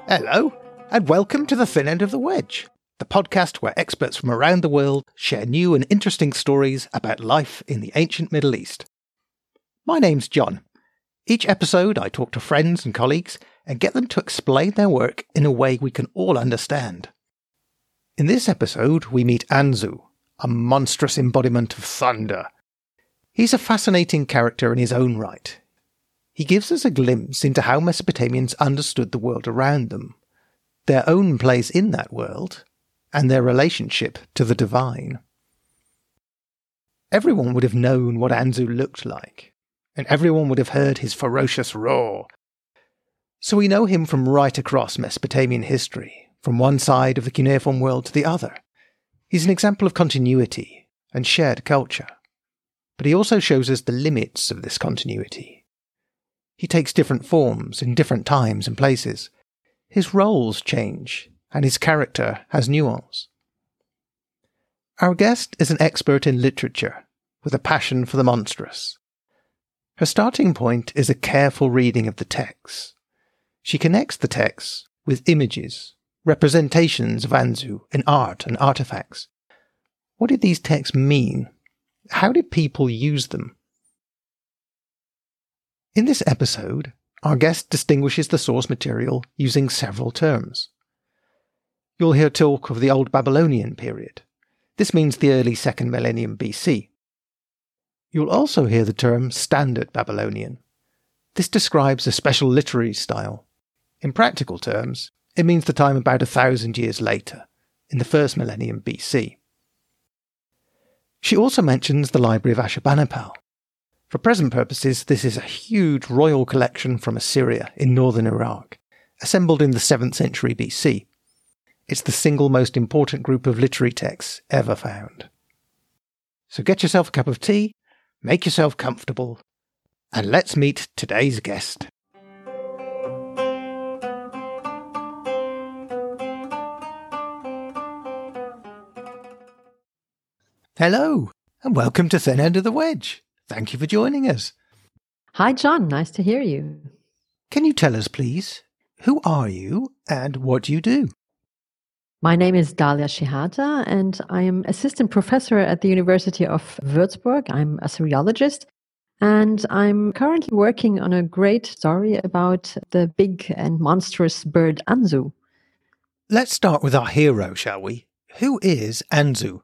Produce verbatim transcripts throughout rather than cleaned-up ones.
Hello, and welcome to The Thin End of the Wedge, the podcast where experts from around the world share new and interesting stories about life in the ancient Middle East. My name's John. Each episode I talk to friends and colleagues and get them to explain their work in a way we can all understand. In this episode, we meet Anzu, a monstrous embodiment of thunder. He's a fascinating character in his own right. He gives us a glimpse into how Mesopotamians understood the world around them, their own place in that world, and their relationship to the divine. Everyone would have known what Anzu looked like, and everyone would have heard his ferocious roar. So we know him from right across Mesopotamian history, from one side of the cuneiform world to the other. He's an example of continuity and shared culture. But he also shows us the limits of this continuity. He takes different forms in different times and places. His roles change, and his character has nuance. Our guest is an expert in literature, with a passion for the monstrous. Her starting point is a careful reading of the texts. She connects the texts with images, representations of Anzu in art and artifacts. What did these texts mean? How did people use them? In this episode, our guest distinguishes the source material using several terms. You'll hear talk of the Old Babylonian period. This means the early second millennium B C. You'll also hear the term Standard Babylonian. This describes a special literary style. In practical terms, it means the time about a thousand years later, in the first millennium B C. She also mentions the Library of Ashurbanipal. For present purposes, this is a huge royal collection from Assyria in northern Iraq, assembled in the seventh century B C. It's the single most important group of literary texts ever found. So get yourself a cup of tea, make yourself comfortable, and let's meet today's guest. Hello, and welcome to Thin End of the Wedge. Thank you for joining us. Hi, John. Nice to hear you. Can you tell us, please, who are you and what do you do? My name is Dalia Shehata, and I am assistant professor at the University of Würzburg. I'm a Assyriologist, and I'm currently working on a great story about the big and monstrous bird Anzu. Let's start with our hero, shall we? Who is Anzu?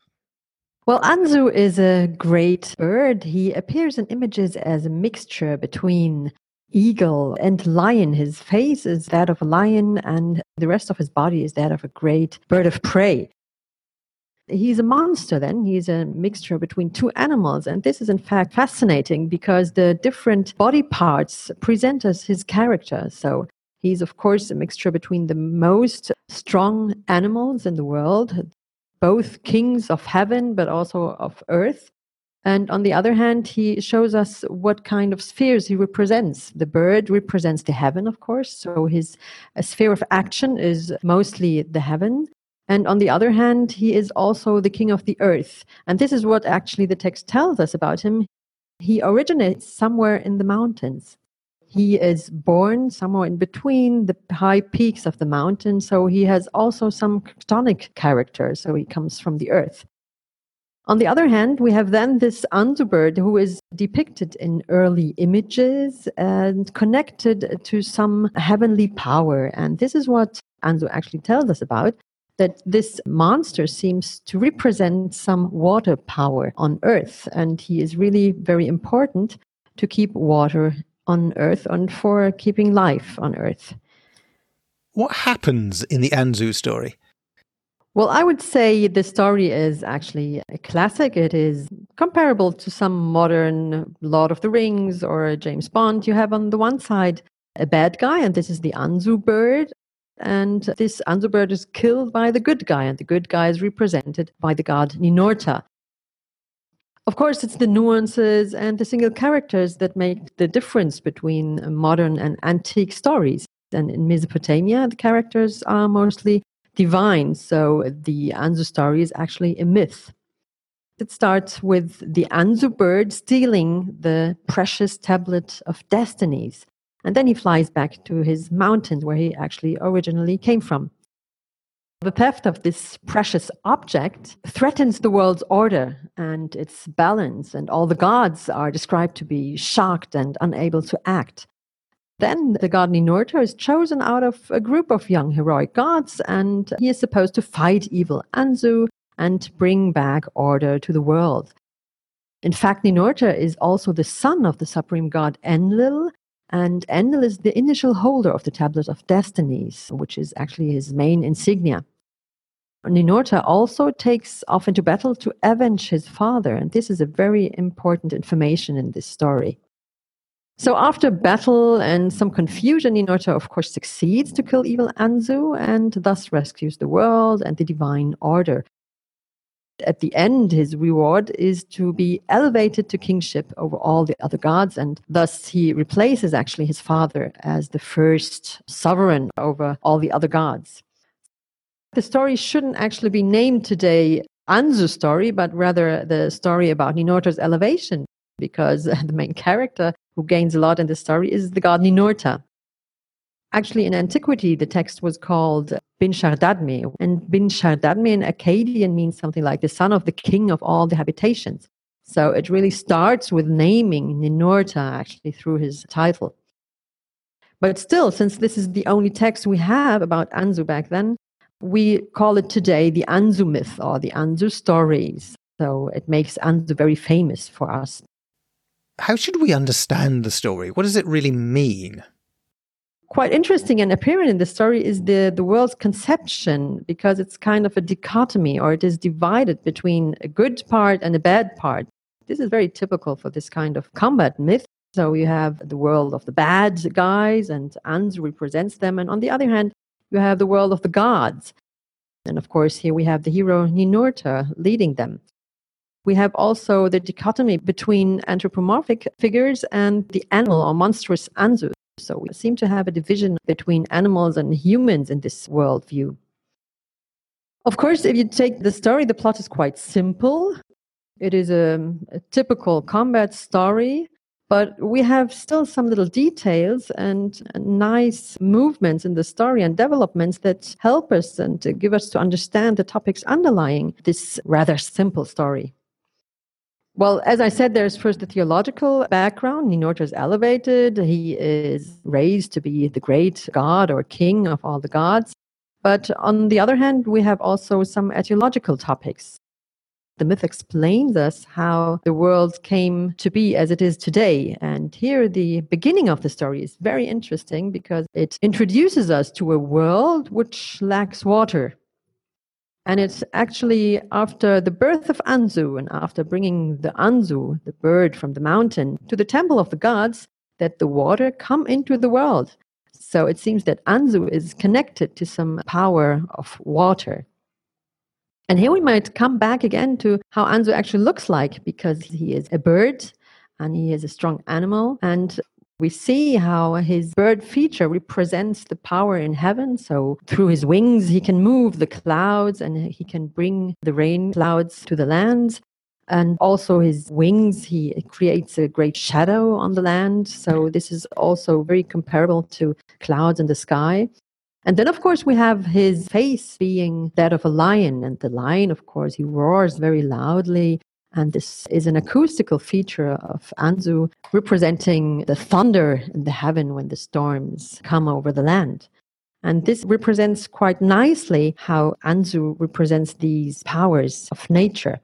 Well, Anzu is a great bird. He appears in images as a mixture between eagle and lion. His face is that of a lion, and the rest of his body is that of a great bird of prey. He's a monster then. He's a mixture between two animals. And this is in fact fascinating because the different body parts present us his character. So he's, of course, a mixture between the most strong animals in the world, both kings of heaven, but also of earth. And on the other hand, he shows us what kind of spheres he represents. The bird represents the heaven, of course. So his a sphere of action is mostly the heaven. And on the other hand, he is also the king of the earth. And this is what actually the text tells us about him. He originates somewhere in the mountains. He is born somewhere in between the high peaks of the mountain, so he has also some chthonic character, so he comes from the earth. On the other hand, we have then this Anzu bird who is depicted in early images and connected to some heavenly power. And this is what Anzu actually tells us about, that this monster seems to represent some water power on earth, and he is really very important to keep water on earth and for keeping life on earth. What happens in the Anzu story? Well, I would say the story is actually a classic. It is comparable to some modern Lord of the Rings or James Bond. You have on the one side a bad guy, and this is the Anzu bird. And this Anzu bird is killed by the good guy, and the good guy is represented by the god Ninurta. Of course, it's the nuances and the single characters that make the difference between modern and antique stories. And in Mesopotamia, the characters are mostly divine, so the Anzu story is actually a myth. It starts with the Anzu bird stealing the precious tablet of destinies. And then he flies back to his mountains where he actually originally came from. The theft of this precious object threatens the world's order and its balance, and all the gods are described to be shocked and unable to act. Then the god Ninurta is chosen out of a group of young heroic gods, and he is supposed to fight evil Anzu and bring back order to the world. In fact, Ninurta is also the son of the supreme god Enlil, and Enlil is the initial holder of the Tablet of Destinies, which is actually his main insignia. Ninurta also takes off into battle to avenge his father, and this is a very important information in this story. So after battle and some confusion, Ninurta of course succeeds to kill evil Anzu and thus rescues the world and the divine order. At the end, his reward is to be elevated to kingship over all the other gods, and thus he replaces actually his father as the first sovereign over all the other gods. The story shouldn't actually be named today Anzu's story, but rather the story about Ninurta's elevation, because the main character who gains a lot in the story is the god Ninurta. Actually, in antiquity, the text was called Bin Shardadme, and Bin Shardadme in Akkadian means something like the son of the king of all the habitations. So it really starts with naming Ninurta actually through his title. But still, since this is the only text we have about Anzu back then, we call it today the Anzu myth or the Anzu stories. So it makes Anzu very famous for us. How should we understand the story? What does it really mean? Quite interesting and apparent in the story is the, the world's conception, because it's kind of a dichotomy, or it is divided between a good part and a bad part. This is very typical for this kind of combat myth. So you have the world of the bad guys, and Anzu represents them. And on the other hand, you have the world of the gods. And of course, here we have the hero Ninurta leading them. We have also the dichotomy between anthropomorphic figures and the animal or monstrous Anzu. So we seem to have a division between animals and humans in this worldview. Of course, if you take the story, the plot is quite simple. It is a, a typical combat story, but we have still some little details and nice movements in the story and developments that help us and to give us to understand the topics underlying this rather simple story. Well, as I said, there's first the theological background. Ninurta is elevated. He is raised to be the great god or king of all the gods. But on the other hand, we have also some etiological topics. The myth explains us how the world came to be as it is today. And here the beginning of the story is very interesting because it introduces us to a world which lacks water. And it's actually after the birth of Anzu and after bringing the Anzu, the bird from the mountain, to the temple of the gods, that the water come into the world. So it seems that Anzu is connected to some power of water. And here we might come back again to how Anzu actually looks like, because he is a bird and he is a strong animal. And we see how his bird feature represents the power in heaven. So through his wings, he can move the clouds and he can bring the rain clouds to the land. And also his wings, he creates a great shadow on the land. So this is also very comparable to clouds in the sky. And then, of course, we have his face being that of a lion. And the lion, of course, he roars very loudly. And this is an acoustical feature of Anzu, representing the thunder in the heaven when the storms come over the land. And this represents quite nicely how Anzu represents these powers of nature.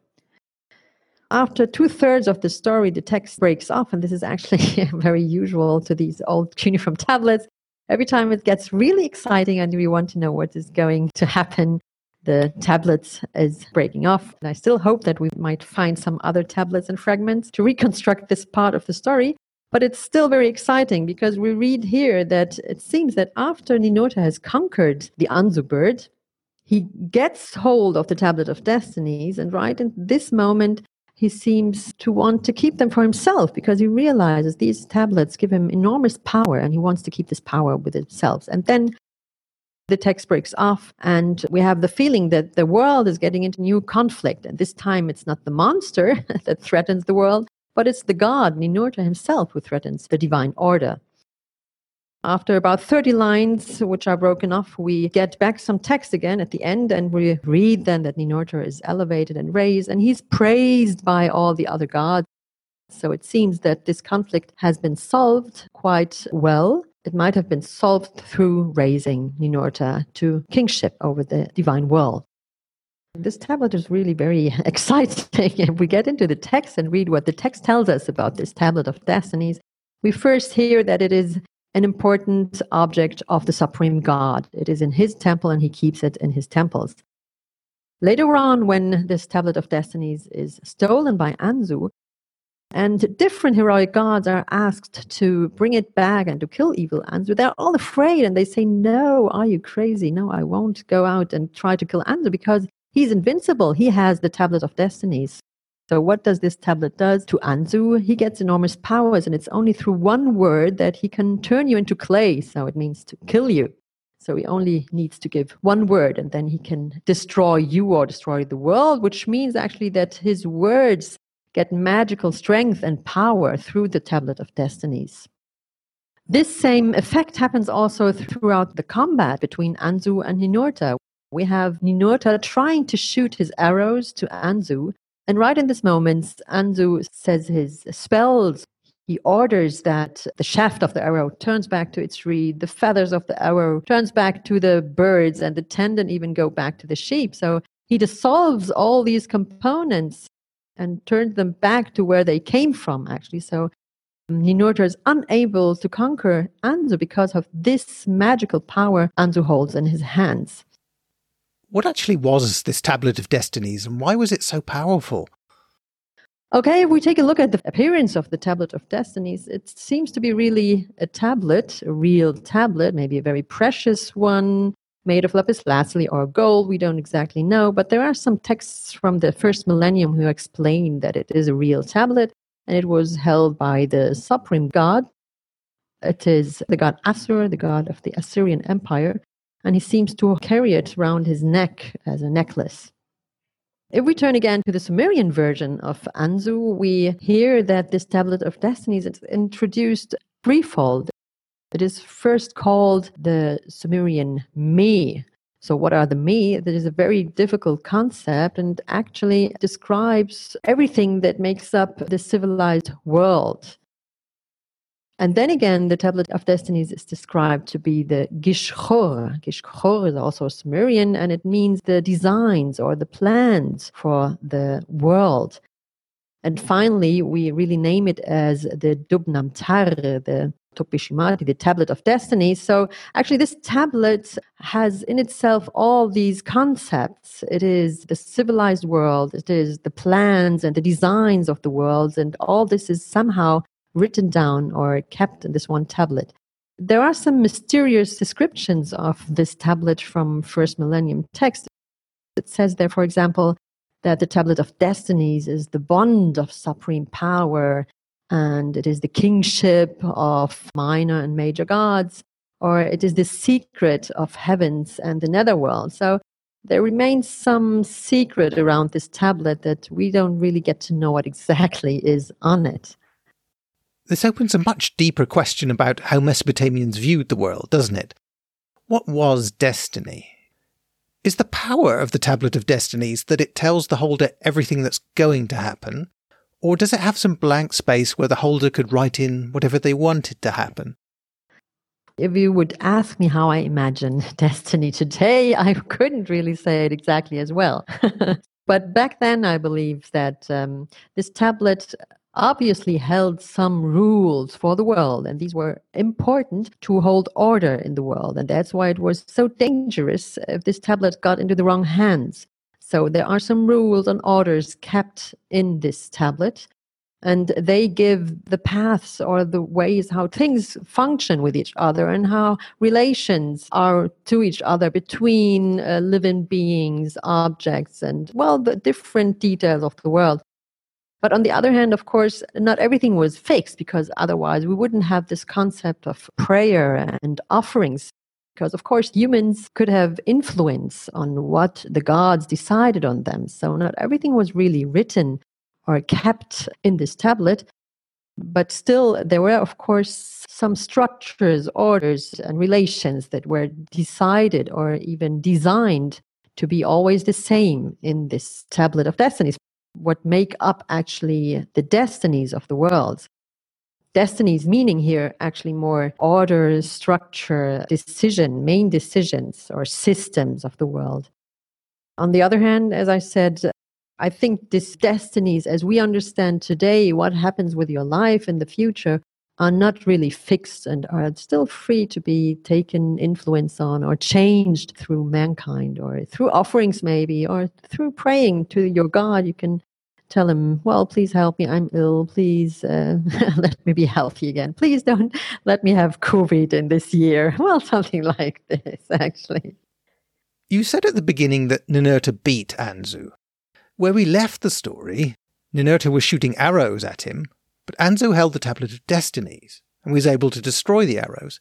After two-thirds of the story, the text breaks off, and this is actually very usual to these old cuneiform tablets. Every time it gets really exciting and we want to know what is going to happen, the tablet is breaking off. And I still hope that we might find some other tablets and fragments to reconstruct this part of the story. But it's still very exciting because we read here that it seems that after Ninurta has conquered the Anzu bird, he gets hold of the Tablet of Destinies, and right in this moment, he seems to want to keep them for himself because he realizes these tablets give him enormous power and he wants to keep this power with himself. And then the text breaks off and we have the feeling that the world is getting into new conflict. And this time it's not the monster that threatens the world, but it's the god, Ninurta himself, who threatens the divine order. After about thirty lines, which are broken off, we get back some text again at the end, and we read then that Ninurta is elevated and raised, and he's praised by all the other gods. So it seems that this conflict has been solved quite well. It might have been solved through raising Ninurta to kingship over the divine world. This tablet is really very exciting. If we get into the text and read what the text tells us about this tablet of destinies, we first hear that it is an important object of the supreme God. It is in his temple and he keeps it in his temples. Later on, when this tablet of destinies is stolen by Anzu, and different heroic gods are asked to bring it back and to kill evil Anzu, they're all afraid and they say, no, are you crazy? No, I won't go out and try to kill Anzu because he's invincible. He has the tablet of destinies. So what does this tablet do to Anzu? He gets enormous powers, and it's only through one word that he can turn you into clay. So it means to kill you. So he only needs to give one word, and then he can destroy you or destroy the world, which means actually that his words get magical strength and power through the tablet of destinies. This same effect happens also throughout the combat between Anzu and Ninurta. We have Ninurta trying to shoot his arrows to Anzu, and right in this moment, Anzu says his spells. He orders that the shaft of the arrow turns back to its reed, the feathers of the arrow turns back to the birds, and the tendon even go back to the sheep. So he dissolves all these components and turns them back to where they came from, actually. So Ninurta is unable to conquer Anzu because of this magical power Anzu holds in his hands. What actually was this Tablet of Destinies, and why was it so powerful? Okay, if we take a look at the appearance of the Tablet of Destinies, it seems to be really a tablet, a real tablet, maybe a very precious one, made of lapis lazuli or gold. We don't exactly know, but there are some texts from the first millennium who explain that it is a real tablet, and it was held by the supreme god. It is the god Assur, the god of the Assyrian Empire, and he seems to carry it around his neck as a necklace. If we turn again to the Sumerian version of Anzu, we hear that this Tablet of Destinies is introduced threefold. It is first called the Sumerian Me. So what are the Me? That is a very difficult concept and actually describes everything that makes up the civilized world. And then again, the Tablet of Destinies is described to be the Gishchor. Gishchor is also Sumerian, and it means the designs or the plans for the world. And finally, we really name it as the Dubnamtar, the Topishimati, the Tablet of Destinies. So actually, this tablet has in itself all these concepts. It is the civilized world, it is the plans and the designs of the world, and all this is somehow written down or kept in this one tablet. There are some mysterious descriptions of this tablet from first millennium text. It says there, for example, that the Tablet of Destinies is the bond of supreme power, and it is the kingship of minor and major gods, or it is the secret of heavens and the netherworld. So there remains some secret around this tablet that we don't really get to know what exactly is on it. This opens a much deeper question about how Mesopotamians viewed the world, doesn't it? What was destiny? Is the power of the Tablet of Destinies that it tells the holder everything that's going to happen, or does it have some blank space where the holder could write in whatever they wanted to happen? If you would ask me how I imagine destiny today, I couldn't really say it exactly as well. But back then, I believe that um, this tablet obviously held some rules for the world, and these were important to hold order in the world. And that's why it was so dangerous if this tablet got into the wrong hands. So there are some rules and orders kept in this tablet, and they give the paths or the ways how things function with each other and how relations are to each other between uh, living beings, objects, and, well, the different details of the world. But on the other hand, of course, not everything was fixed, because otherwise we wouldn't have this concept of prayer and offerings. Because, of course, humans could have influence on what the gods decided on them. So not everything was really written or kept in this tablet. But still, there were, of course, some structures, orders, and relations that were decided or even designed to be always the same in this tablet of destinies, what make up actually the destinies of the worlds. Destinies meaning here actually more order, structure, decision, main decisions or systems of the world. On the other hand, as I said, I think these destinies, as we understand today, what happens with your life in the future, are not really fixed and are still free to be taken influence on or changed through mankind or through offerings maybe, or through praying to your God. You can tell him, well, please help me, I'm ill, please uh, let me be healthy again. Please don't let me have COVID in this year. Well, something like this, actually. You said at the beginning that Ninurta beat Anzu. Where we left the story, Ninurta was shooting arrows at him, but Anzu held the Tablet of Destinies and was able to destroy the arrows.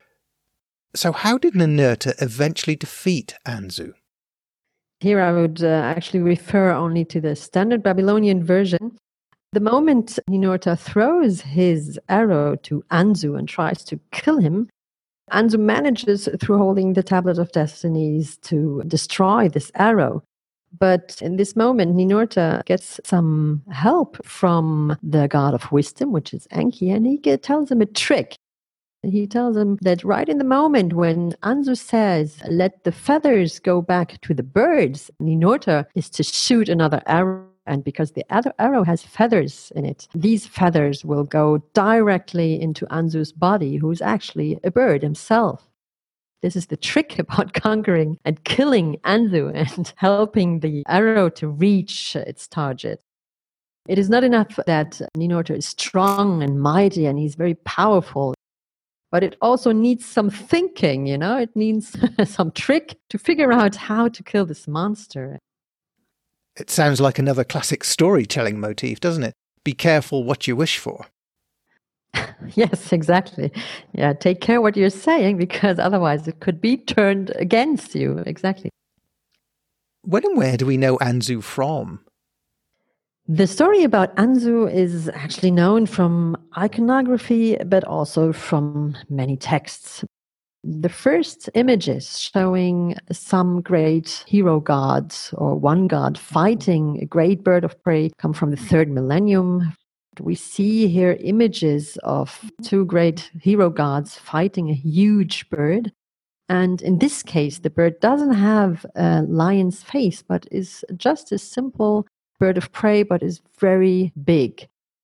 So how did Ninurta eventually defeat Anzu? Here I would uh, actually refer only to the standard Babylonian version. The moment Ninurta throws his arrow to Anzu and tries to kill him, Anzu manages, through holding the Tablet of Destinies, to destroy this arrow. But in this moment, Ninurta gets some help from the god of wisdom, which is Enki, and he tells him a trick. He tells him that right in the moment when Anzu says, let the feathers go back to the birds, Ninurta is to shoot another arrow. And because the other arrow has feathers in it, these feathers will go directly into Anzu's body, who's actually a bird himself. This is the trick about conquering and killing Anzu and helping the arrow to reach its target. It is not enough that Ninurta is strong and mighty and he's very powerful, but it also needs some thinking, you know, it needs some trick to figure out how to kill this monster. It sounds like another classic storytelling motif, doesn't it? Be careful what you wish for. Yes, exactly. Yeah, take care what you're saying, because otherwise it could be turned against you. Exactly. When and where do we know Anzu from? The story about Anzu is actually known from iconography, but also from many texts. The first images showing some great hero gods or one god fighting a great bird of prey come from the third millennium. We see here images of two great hero gods fighting a huge bird. And in this case, the bird doesn't have a lion's face, but is just a simple bird of prey, but is very big.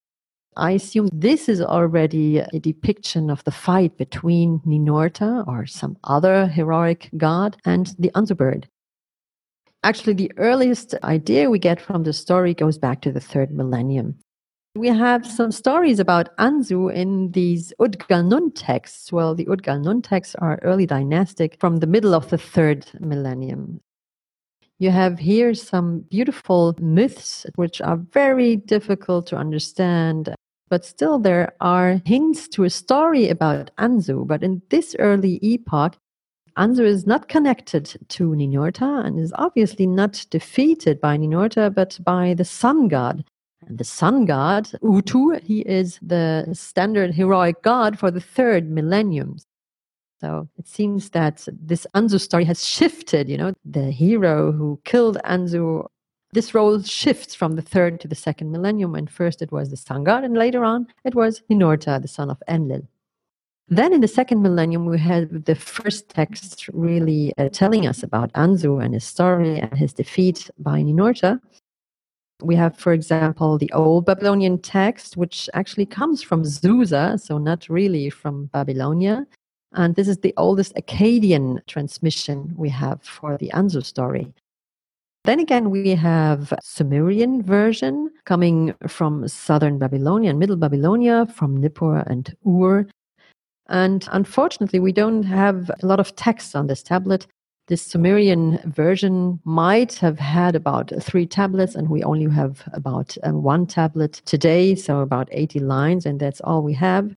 I assume this is already a depiction of the fight between Ninurta or some other heroic god and the Anzu bird. Actually, the earliest idea we get from the story goes back to the third millennium. We have some stories about Anzu in these Udgal-Nun texts. Well, the Udgal-Nun texts are early dynastic from the middle of the third millennium. You have here some beautiful myths which are very difficult to understand, but still there are hints to a story about Anzu. But in this early epoch, Anzu is not connected to Ninurta and is obviously not defeated by Ninurta, but by the sun god. And the sun god, Utu, he is the standard heroic god for the third millennium. So it seems that this Anzu story has shifted, you know, the hero who killed Anzu. This role shifts from the third to the second millennium, and first it was the sun god, and later on it was Ninurta, the son of Enlil. Then in the second millennium, we had the first text really uh, telling us about Anzu and his story and his defeat by Ninurta. We have, for example, the Old Babylonian text, which actually comes from Susa, so not really from Babylonia. And this is the oldest Akkadian transmission we have for the Anzu story. Then again, we have Sumerian version coming from southern Babylonia and middle Babylonia, from Nippur and Ur. And unfortunately, we don't have a lot of text on this tablet. This Sumerian version might have had about three tablets, and we only have about uh, one tablet today, so about eighty lines, and that's all we have.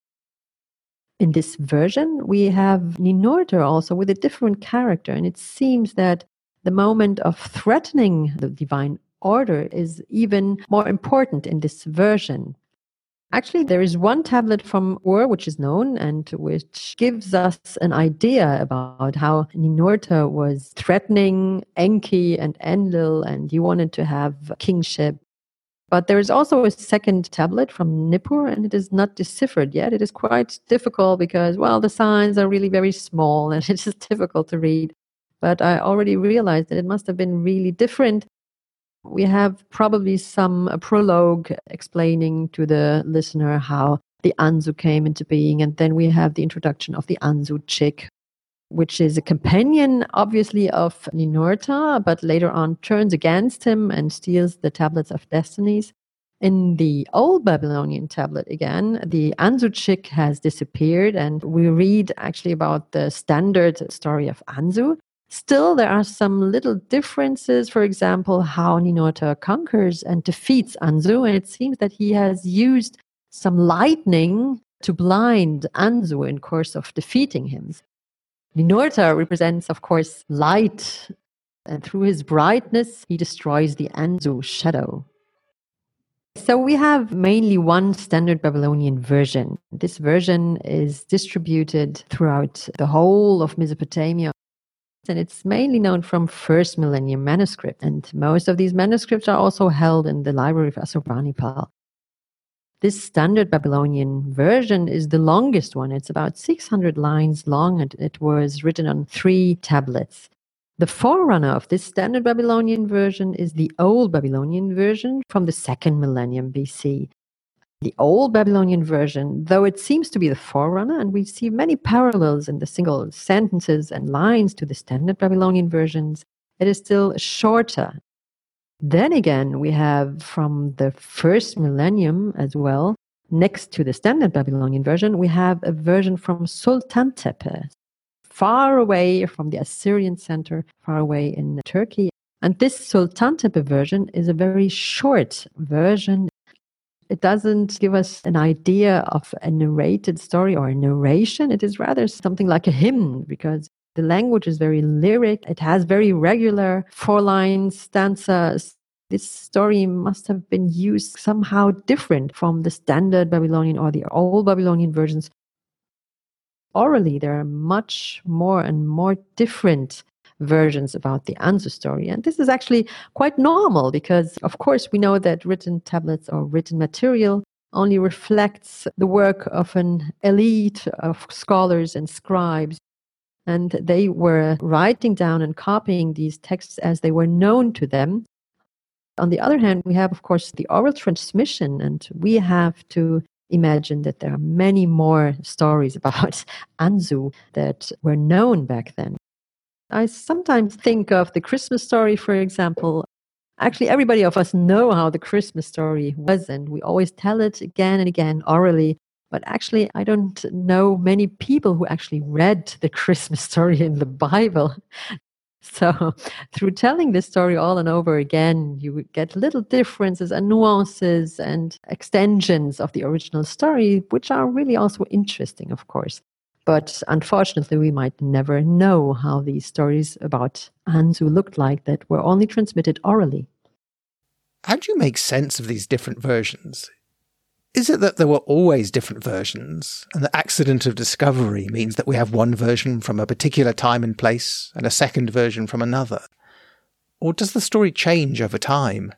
In this version, we have Ninurta also with a different character, and it seems that the moment of threatening the divine order is even more important in this version. Actually, there is one tablet from Ur which is known and which gives us an idea about how Ninurta was threatening Enki and Enlil, and he wanted to have kingship. But there is also a second tablet from Nippur, and it is not deciphered yet. It is quite difficult because, well, the signs are really very small and it is difficult to read. But I already realized that it must have been really different. We have probably some a prologue explaining to the listener how the Anzu came into being, and then we have the introduction of the Anzu chick, which is a companion, obviously, of Ninurta, but later on turns against him and steals the tablets of destinies. In the old Babylonian tablet, again, the Anzu chick has disappeared, and we read actually about the standard story of Anzu. Still, there are some little differences. For example, how Ninurta conquers and defeats Anzu, and it seems that he has used some lightning to blind Anzu in course of defeating him. Ninurta represents, of course, light, and through his brightness, he destroys the Anzu shadow. So we have mainly one standard Babylonian version. This version is distributed throughout the whole of Mesopotamia, and it's mainly known from first millennium manuscripts. And most of these manuscripts are also held in the library of Assurbanipal. This standard Babylonian version is the longest one. It's about six hundred lines long, and it was written on three tablets. The forerunner of this standard Babylonian version is the Old Babylonian version from the second millennium B C. The Old Babylonian version, though it seems to be the forerunner, and we see many parallels in the single sentences and lines to the standard Babylonian versions, it is still shorter. Then again, we have from the first millennium as well, next to the standard Babylonian version, we have a version from Sultan Tepe, far away from the Assyrian center, far away in Turkey. And this Sultan Tepe version is a very short version. It doesn't give us an idea of a narrated story or a narration. It is rather something like a hymn, because the language is very lyric. It has very regular four-line stanzas. This story must have been used somehow different from the standard Babylonian or the old Babylonian versions. Orally, there are much more and more different versions about the Anzu story. And this is actually quite normal because, of course, we know that written tablets or written material only reflects the work of an elite of scholars and scribes. And they were writing down and copying these texts as they were known to them. On the other hand, we have, of course, the oral transmission, and we have to imagine that there are many more stories about Anzu that were known back then. I sometimes think of the Christmas story, for example. Actually, everybody of us know how the Christmas story was, and we always tell it again and again orally. But actually, I don't know many people who actually read the Christmas story in the Bible. So through telling this story all and over again, you get little differences and nuances and extensions of the original story, which are really also interesting, of course. But unfortunately, we might never know how these stories about Anzu looked like that were only transmitted orally. How do you make sense of these different versions? Is it that there were always different versions, and the accident of discovery means that we have one version from a particular time and place and a second version from another? Or does the story change over time?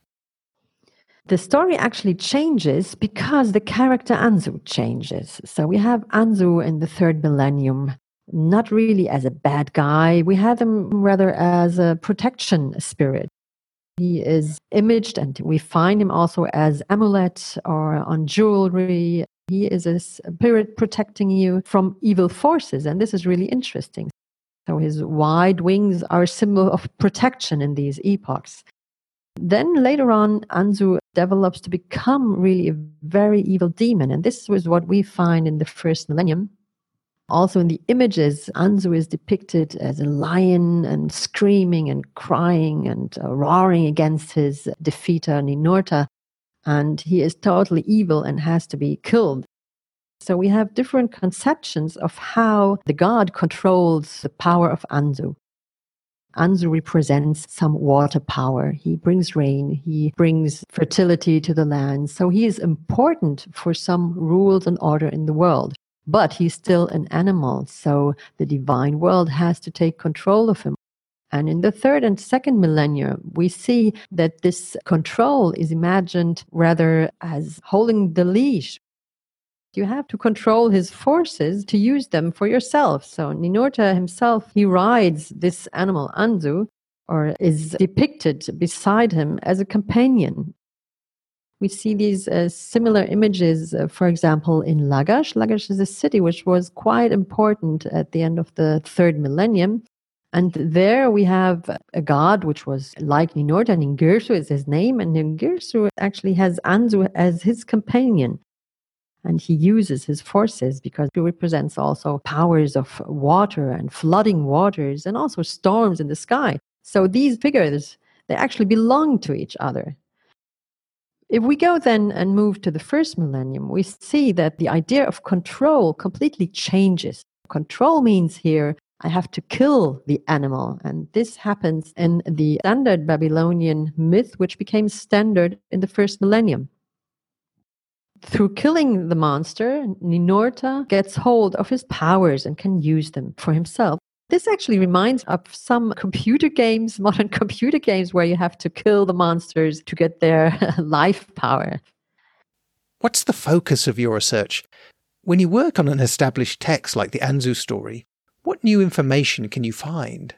The story actually changes because the character Anzu changes. So we have Anzu in the third millennium, not really as a bad guy. We have him rather as a protection spirit. He is imaged, and we find him also as amulet or on jewelry. He is a spirit protecting you from evil forces, and this is really interesting. So his wide wings are a symbol of protection in these epochs. Then later on, Anzu develops to become really a very evil demon, and this was what we find in the first millennium. Also in the images, Anzu is depicted as a lion and screaming and crying and uh, roaring against his defeater Ninurta, and he is totally evil and has to be killed. So we have different conceptions of how the god controls the power of Anzu. Anzu represents some water power. He brings rain. He brings fertility to the land. So he is important for some rules and order in the world. But he's still an animal. So the divine world has to take control of him. And in the third and second millennia, we see that this control is imagined rather as holding the leash. You have to control his forces to use them for yourself. So Ninurta himself, he rides this animal Anzu, or is depicted beside him as a companion. We see these uh, similar images, uh, for example, in Lagash. Lagash is a city which was quite important at the end of the third millennium. And there we have a god which was like Ninurta, Ningirsu is his name, and Ningirsu actually has Anzu as his companion. And he uses his forces because he represents also powers of water and flooding waters and also storms in the sky. So these figures, they actually belong to each other. If we go then and move to the first millennium, we see that the idea of control completely changes. Control means here I have to kill the animal. And this happens in the standard Babylonian myth, which became standard in the first millennium. Through killing the monster, Ninurta gets hold of his powers and can use them for himself. This actually reminds of some computer games, modern computer games, where you have to kill the monsters to get their life power. What's the focus of your research? When you work on an established text like the Anzu story, what new information can you find?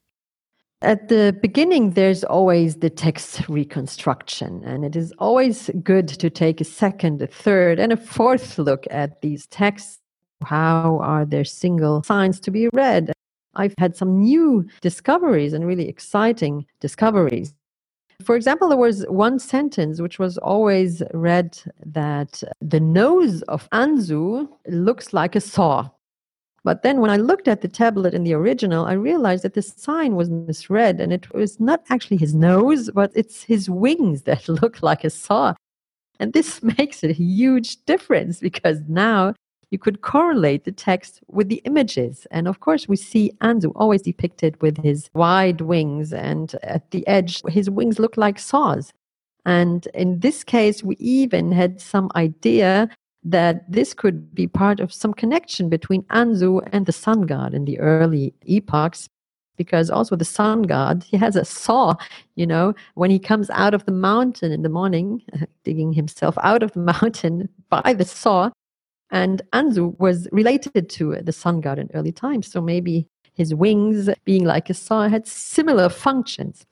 At the beginning, there's always the text reconstruction, and it is always good to take a second, a third, and a fourth look at these texts. How are their single signs to be read? I've had some new discoveries and really exciting discoveries. For example, there was one sentence which was always read that the nose of Anzu looks like a saw. But then when I looked at the tablet in the original, I realized that the sign was misread, and it was not actually his nose, but it's his wings that look like a saw. And this makes a huge difference because now you could correlate the text with the images. And of course, we see Anzu always depicted with his wide wings, and at the edge, his wings look like saws. And in this case, we even had some idea that this could be part of some connection between Anzu and the sun god in the early epochs, because also the sun god, he has a saw, you know, when he comes out of the mountain in the morning, digging himself out of the mountain by the saw. And Anzu was related to the sun god in early times. So maybe his wings being like a saw had similar functions.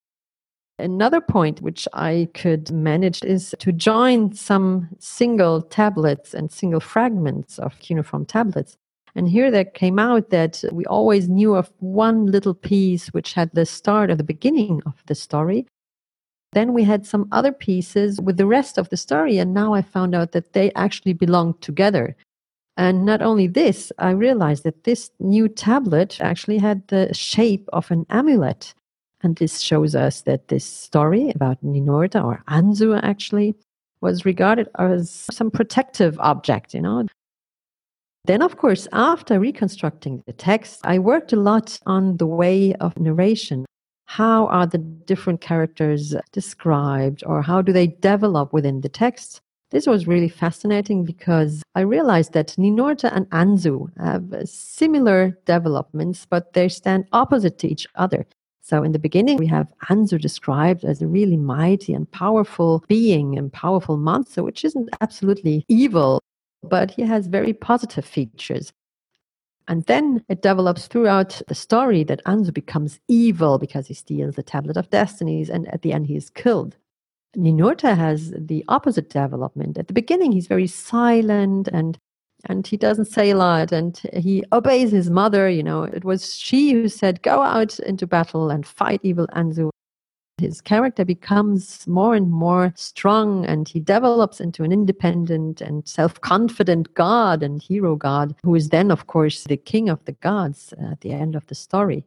Another point which I could manage is to join some single tablets and single fragments of cuneiform tablets. And here there came out that we always knew of one little piece which had the start or the beginning of the story. Then we had some other pieces with the rest of the story, and now I found out that they actually belong together. And not only this, I realized that this new tablet actually had the shape of an amulet. And this shows us that this story about Ninurta, or Anzu actually, was regarded as some protective object, you know. Then, of course, after reconstructing the text, I worked a lot on the way of narration. How are the different characters described, or how do they develop within the text? This was really fascinating because I realized that Ninurta and Anzu have similar developments, but they stand opposite to each other. So in the beginning, we have Anzu described as a really mighty and powerful being and powerful monster, which isn't absolutely evil, but he has very positive features. And then it develops throughout the story that Anzu becomes evil because he steals the Tablet of Destinies, and at the end he is killed. Ninurta has the opposite development. At the beginning, he's very silent and And he doesn't say a lot, and he obeys his mother. You know, it was she who said, go out into battle and fight evil Anzu. His character becomes more and more strong, and he develops into an independent and self-confident god and hero god, who is then, of course, the king of the gods at the end of the story.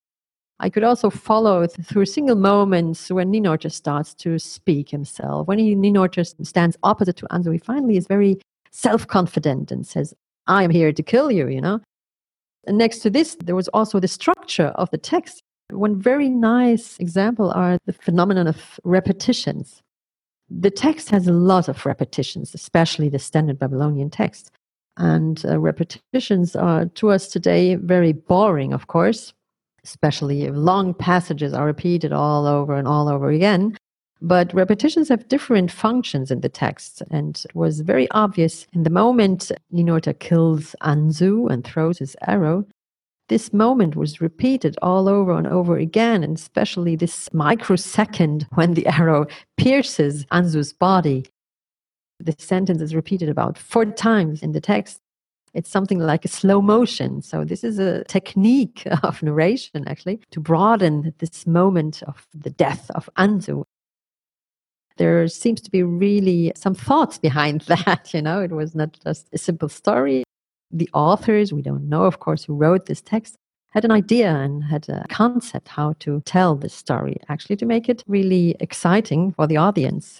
I could also follow through single moments when Ninurta starts to speak himself. When he, Ninurta stands opposite to Anzu, he finally is very self-confident and says, I am here to kill you, you know. And next to this, there was also the structure of the text. One very nice example are the phenomenon of repetitions. The text has a lot of repetitions, especially the Standard Babylonian text. And uh, repetitions are, to us today, very boring, of course, especially if long passages are repeated all over and all over again. But repetitions have different functions in the text, and it was very obvious in the moment Ninurta kills Anzu and throws his arrow. This moment was repeated all over and over again, and especially this microsecond when the arrow pierces Anzu's body. The sentence is repeated about four times in the text. It's something like a slow motion. So this is a technique of narration, actually, to broaden this moment of the death of Anzu. There seems to be really some thoughts behind that, you know. It was not just a simple story. The authors, we don't know, of course, who wrote this text, had an idea and had a concept how to tell this story, actually to make it really exciting for the audience.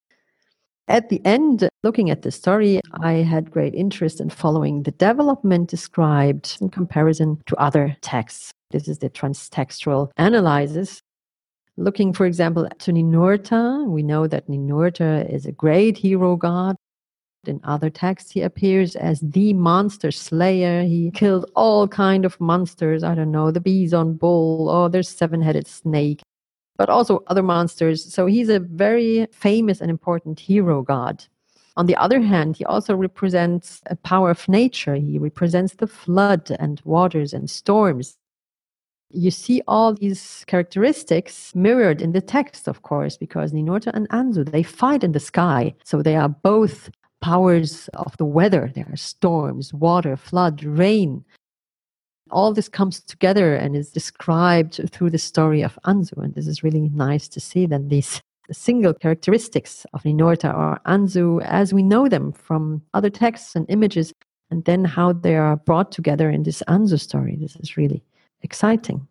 At the end, looking at the story, I had great interest in following the development described in comparison to other texts. This is the transtextual analysis. Looking, for example, to Ninurta, we know that Ninurta is a great hero god. In other texts, he appears as the monster slayer. He killed all kind of monsters. I don't know, the bison bull, or there's seven-headed snake, but also other monsters. So he's a very famous and important hero god. On the other hand, he also represents a power of nature. He represents the flood and waters and storms. You see all these characteristics mirrored in the text, of course, because Ninurta and Anzu, they fight in the sky. So they are both powers of the weather. There are storms, water, flood, rain. All this comes together and is described through the story of Anzu. And this is really nice to see that these single characteristics of Ninurta or Anzu, as we know them from other texts and images, and then how they are brought together in this Anzu story. This is really exciting.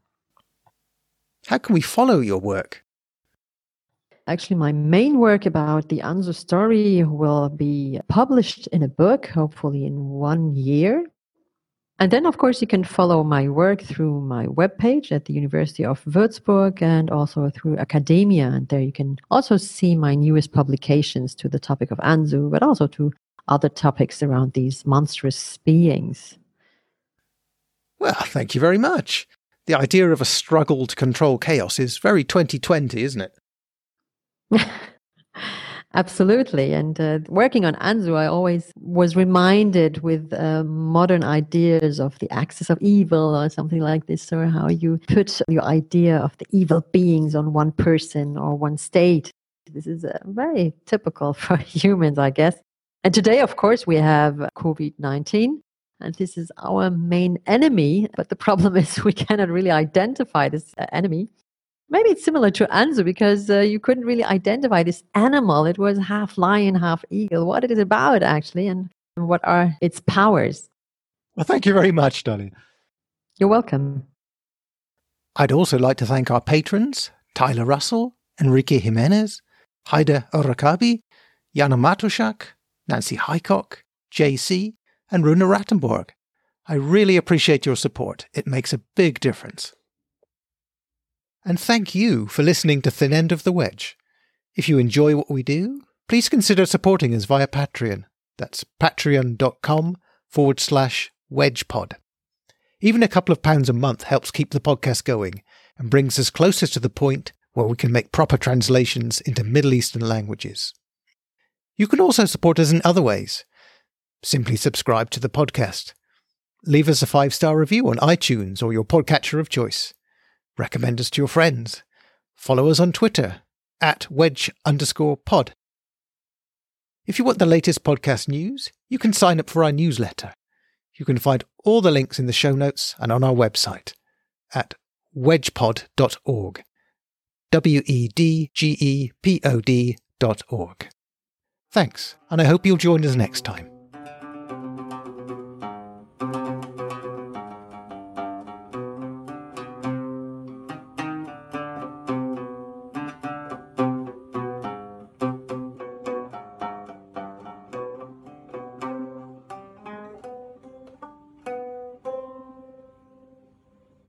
How can we follow your work? Actually, my main work about the Anzu story will be published in a book, hopefully in one year. And then, of course, you can follow my work through my webpage at the University of Würzburg and also through academia. And there you can also see my newest publications to the topic of Anzu, but also to other topics around these monstrous beings. Well, thank you very much. The idea of a struggle to control chaos is very twenty twenty, isn't it? Absolutely. And uh, working on Anzu, I always was reminded with uh, modern ideas of the axis of evil or something like this, or how you put your idea of the evil beings on one person or one state. This is uh, very typical for humans, I guess. And today, of course, we have COVID nineteen. And this is our main enemy. But the problem is we cannot really identify this uh, enemy. Maybe it's similar to Anzu because uh, you couldn't really identify this animal. It was half lion, half eagle. What it is about, actually, and what are its powers. Well, thank you very much, Dali. You're welcome. I'd also like to thank our patrons, Tyler Russell, Enrique Jimenez, Haida Orakabi, Jana Matuszak, Nancy Hycock, J C, and Runa Rattenborg. I really appreciate your support. It makes a big difference. And thank you for listening to Thin End of the Wedge. If you enjoy what we do, please consider supporting us via Patreon. That's patreon.com forward slash wedgepod. Even a couple of pounds a month helps keep the podcast going and brings us closer to the point where we can make proper translations into Middle Eastern languages. You can also support us in other ways. Simply subscribe to the podcast. Leave us a five-star review on iTunes or your podcatcher of choice. Recommend us to your friends. Follow us on Twitter, at wedge underscore pod. If you want the latest podcast news, you can sign up for our newsletter. You can find all the links in the show notes and on our website at wedgepod dot org. W E D G E P O D dot org. Thanks, and I hope you'll join us next time.